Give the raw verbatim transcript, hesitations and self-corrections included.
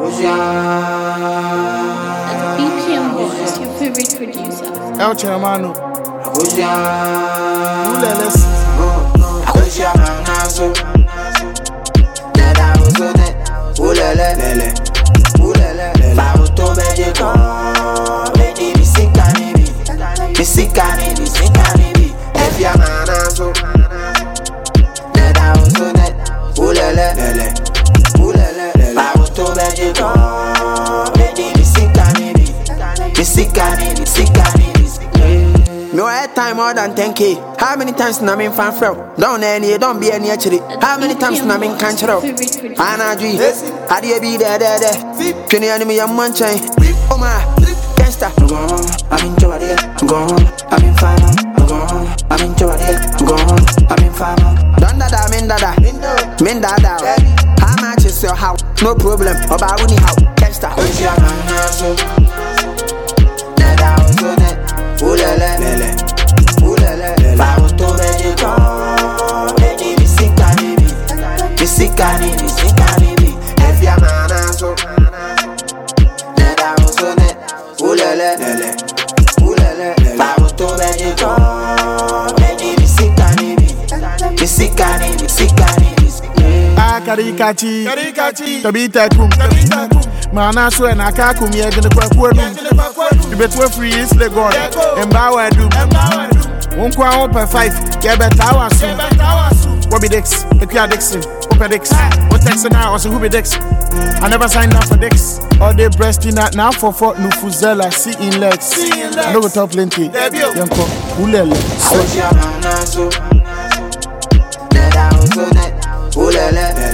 B P M Boys, your favorite producer. El Chairmano. Uleles. Akosia manaso. Neda uzone. Ulele. Ulele. Fa uto beje ko. Beji bisika nibi. Bisika nibi. Bisika nibi. Efia manaso. Neda uzone. Ulele. Ulele. Fa uto beje ko. Beji bisika nibi. Bisika nibi. Bisika nibi. Me want time more than ten K. How many times na me fan fro? Don't any, don't be any actually. How many times na me can't show? Ana G, how do you be there, there, there? Can you enemy your man chain? Oh my, gangsta. I'm gone, I'm in Jawadi, I'm gone, I'm in fire, I'm gone, I'm in Jawadi, I'm gone, I'm in fire. Don't dada, min dada, min dada. How much is your house? No problem. About any how? Gangsta. Ulele, lele, ulele, fa uto beje ko, beji bisika nibi, bisika nibi, bisika nibi, efia manaso, neda uzone, ulele, lele, ulele, fa uto beje ko, beji bisika nibi, bisika nibi, bisika nibi. Ah, karikachi, karikachi, tabita kum, tabita kum. Mana so na ka kum ye gene kwa kwa dum. You bet we free is le god. Embawa dum. Won kwa on per five. Ye bet awasu. What be dex? Equia dexin. Open dex. What text now also who be dex? I never signed up for dex. All day breasting that now for for no fuzela see in legs. I know go talk plenty. Yanko ulele. Akosia manaso. Neda uzone. Ulele.